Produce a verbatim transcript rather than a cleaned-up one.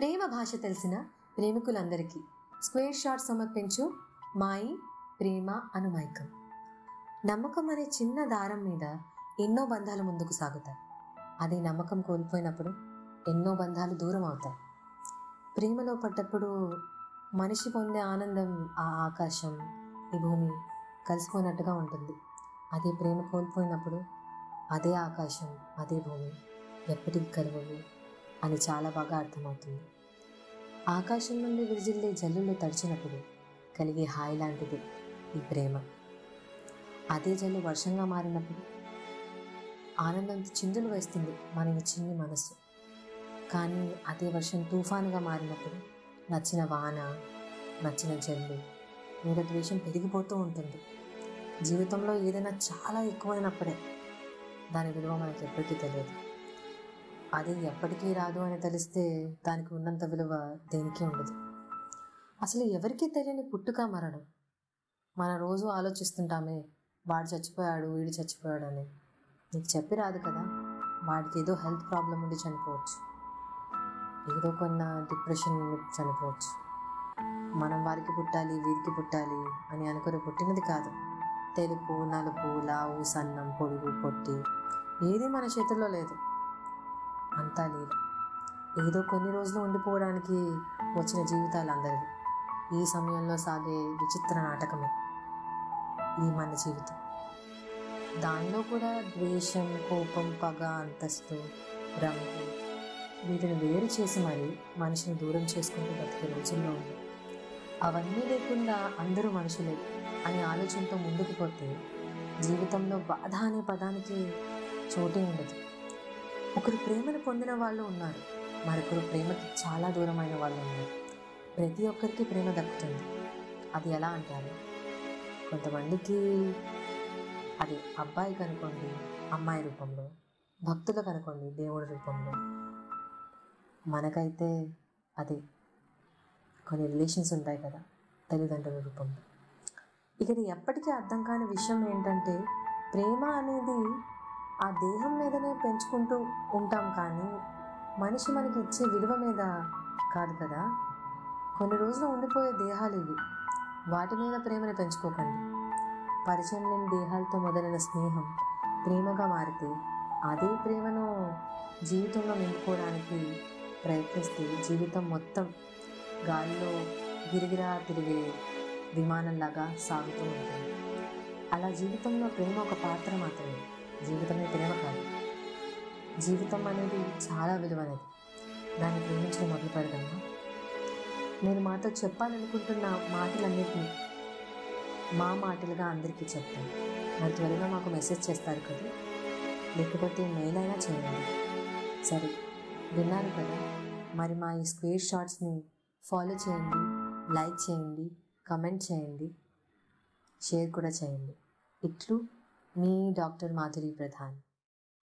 ప్రేమ భాష తెలిసిన ప్రేమికులందరికీ square shot సమర్పించు మాయి ప్రేమ అనుమైకం. నమ్మకం అనే చిన్న దారం మీద ఎన్నో బంధాలు ముందుకు సాగుతాయి. అదే నమ్మకం కోల్పోయినప్పుడు ఎన్నో బంధాలు దూరం అవుతాయి. ప్రేమలో పడ్డప్పుడు మనిషి పొందే ఆనందం ఆ ఆకాశం ఈ భూమి కలిసిపోయినట్టుగా ఉంటుంది. అదే ప్రేమ కోల్పోయినప్పుడు అదే ఆకాశం అదే భూమి ఎప్పటికీ కలవవు అని చాలా బాగా అర్థమవుతుంది. ఆకాశం నుండి విరిజిల్లే జల్లులో తడిచినప్పుడు కలిగే హాయి లాంటిది ఈ ప్రేమ. అదే జల్లు వర్షంగా మారినప్పుడు ఆనందంతో చిందులు వేస్తుంది మన చిన్ని మనసు. కానీ అదే వర్షం తుఫానుగా మారినప్పుడు నచ్చిన వాన నచ్చిన జల్లు మీద ద్వేషం పెరిగిపోతూ ఉంటుంది. జీవితంలో ఏదైనా చాలా ఎక్కువైనప్పుడే దాని విలువ మనకి ఎప్పటికీ తెలియదు. అది ఎప్పటికీ రాదు అని తెలిస్తే దానికి ఉన్నంత విలువ దేనికి ఉండదు. అసలు ఎవరికీ తెలియని పుట్టుక మరణం మన రోజు ఆలోచిస్తుంటామే, వాడు చచ్చిపోయాడు వీడు చచ్చిపోయాడు అని. నీకు చెప్పి రాదు కదా, వాడికి ఏదో హెల్త్ ప్రాబ్లం ఉండి చనిపోవచ్చు, ఏదో కొన్న డిప్రెషన్ చనిపోవచ్చు. మనం వారికి పుట్టాలి వీరికి పుట్టాలి అని అనుకుని పుట్టినది కాదు. తెలుపు నలుపు లావు సన్నం పొడుగు పొట్టి ఏది మన చేతుల్లో లేదు. అంతా లేదు. ఏదో కొన్ని రోజులు ఉండిపోవడానికి వచ్చిన జీవితాలు అందరివి. ఈ సమయంలో సాగే విచిత్ర నాటకమే ఈ మన జీవితం. దానిలో కూడా ద్వేషం కోపం పగ అంతస్తు రంగు వీటిని వేరు చేసి మరి మనిషిని దూరం చేసుకుంటూ బతికే రోజుల్లో ఉంది. అవన్నీ లేకుండా అందరూ మనుషులే అనే ఆలోచనతో ముందుకు పోతే జీవితంలో బాధ అనే పదానికి చోటే ఉండదు. ఒకరు ప్రేమను పొందిన వాళ్ళు ఉన్నారు, మరొకరు ప్రేమకి చాలా దూరమైన వాళ్ళు ఉన్నారు. ప్రతి ఒక్కరికి ప్రేమ దక్కుతుంది. అది ఎలా అంటారు? కొంతమందికి అది అబ్బాయికి అనుకోండి అమ్మాయి రూపంలో, భక్తులకు అనుకోండి దేవుడి రూపంలో, మనకైతే అది కొన్ని రిలేషన్స్ ఉంటాయి కదా తల్లిదండ్రుల రూపంలో. ఇక ఇది ఎప్పటికీ అర్థం కాని విషయం ఏంటంటే ప్రేమ అనేది ఆ దేహం మీదనే పెంచుకుంటూ ఉంటాం కానీ మనిషి మనకి ఇచ్చే విలువ మీద కాదు కదా. కొన్ని రోజులు ఉండిపోయే దేహాలు ఇవి, వాటి మీద ప్రేమను పెంచుకోకండి. పరిచయం లేని దేహాలతో మొదలైన స్నేహం ప్రేమగా మారితే అదే ప్రేమను జీవితంలో నింపుకోవడానికి ప్రయత్నిస్తే జీవితం మొత్తం గాలిలో గిరిగిరా తిరిగే విమానంలాగా సాగుతూ ఉంటుంది. అలా జీవితంలో ప్రేమ ఒక పాత్ర మాత్రమే, జీవితమే ప్రేమ కాదు. జీవితం అనేది చాలా విలువైనది, దాన్ని ప్రేమించడం మొదలు పెడదామా? నేను మాతో చెప్పాలనుకుంటున్న మాటలన్నిటినీ మా మాటలుగా అందరికీ చెప్తాను. మరి త్వరగా మాకు మెసేజ్ చేస్తారు కదా, లేకపోతే మెయిల్ అయినా చేయండి. సరే, విన్నారు కదా. మరి మా ఈ స్క్వేర్ షాట్స్ని ఫాలో చేయండి, లైక్ చేయండి, కమెంట్ చేయండి, షేర్ కూడా చేయండి. ఇట్లు మీ డాక్టర్ మాధురి ప్రధాన్.